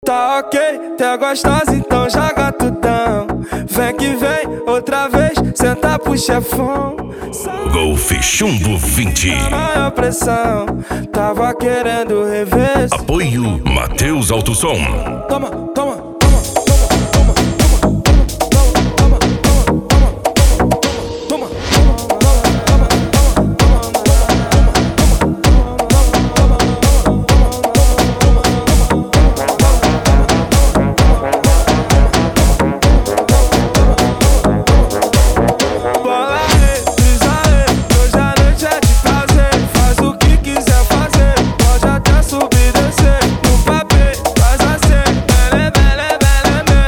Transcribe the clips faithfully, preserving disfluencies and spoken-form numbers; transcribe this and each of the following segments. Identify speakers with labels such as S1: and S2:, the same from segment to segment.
S1: Tá ok, tá gostosa, então joga tudão. Vem que vem, outra vez, senta pro chefão.
S2: Golf Chumbo vinte.
S1: Maior pressão, tava querendo rever.
S2: Apoio Matheus Autosom.
S1: Toma, toma.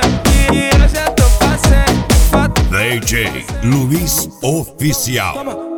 S2: D J Luiz Oficial.